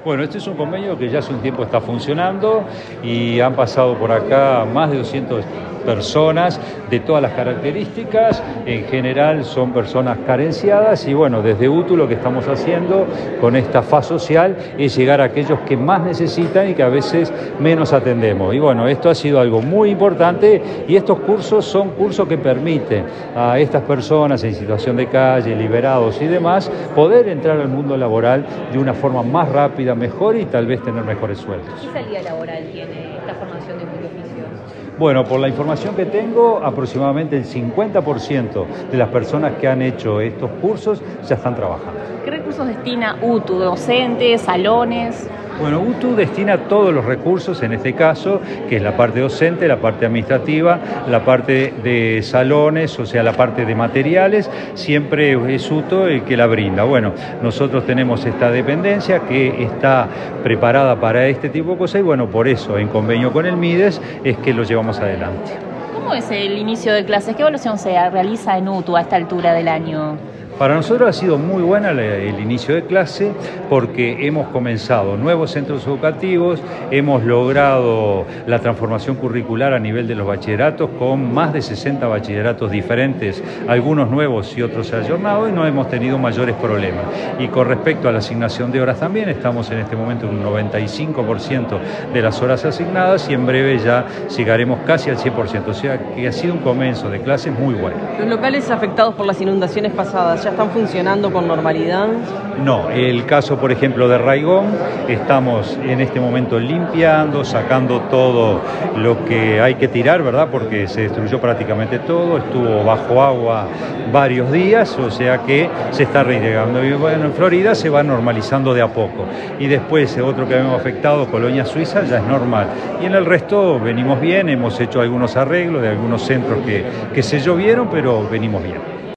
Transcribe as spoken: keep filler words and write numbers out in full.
Bueno, este es un convenio que ya hace un tiempo está funcionando y han pasado por acá más de doscientas personas de todas las características. En general son personas carenciadas y bueno, desde U T U lo que estamos haciendo con esta F A social es llegar a aquellos que más necesitan y que a veces menos atendemos. Y bueno, esto ha sido algo muy importante y estos cursos son cursos que permiten a estas personas en situación de calle, liberados y demás, poder entrar al mundo laboral de una forma más rápida, mejor y tal vez tener mejores sueldos. ¿Qué salida laboral tiene esta formación de multioficios? Bueno, por la información que tengo, aproximadamente el cincuenta por ciento de las personas que han hecho estos cursos ya están trabajando. ¿Qué recursos destina U T U? ¿Docentes, salones? Bueno, U T U destina todos los recursos, en este caso, que es la parte docente, la parte administrativa, la parte de salones, o sea, la parte de materiales, siempre es U T U el que la brinda. Bueno, nosotros tenemos esta dependencia que está preparada para este tipo de cosas y bueno, por eso, en convenio con el MIDES, es que lo llevamos adelante. ¿Cómo es el inicio de clases? ¿Qué evaluación se realiza en U T U a esta altura del año? Para nosotros ha sido muy buena el inicio de clase porque hemos comenzado nuevos centros educativos, hemos logrado la transformación curricular a nivel de los bachilleratos con más de sesenta bachilleratos diferentes, algunos nuevos y otros ayornados, y no hemos tenido mayores problemas. Y con respecto a la asignación de horas también, estamos en este momento en un noventa y cinco por ciento de las horas asignadas y en breve ya llegaremos casi al cien por ciento, o sea que ha sido un comienzo de clases muy bueno. ¿Los locales afectados por las inundaciones pasadas ya están funcionando con normalidad? No, el caso por ejemplo de Raigón, estamos en este momento limpiando, sacando todo lo que hay que tirar, ¿verdad? Porque se destruyó prácticamente todo, estuvo bajo agua varios días, o sea que se está reirrigando. Y bueno, en Florida se va normalizando de a poco. Y después otro que habíamos afectado, Colonia Suiza, ya es normal. Y en el resto venimos bien, hemos hecho algunos arreglos de algunos centros que, que se llovieron, pero venimos bien.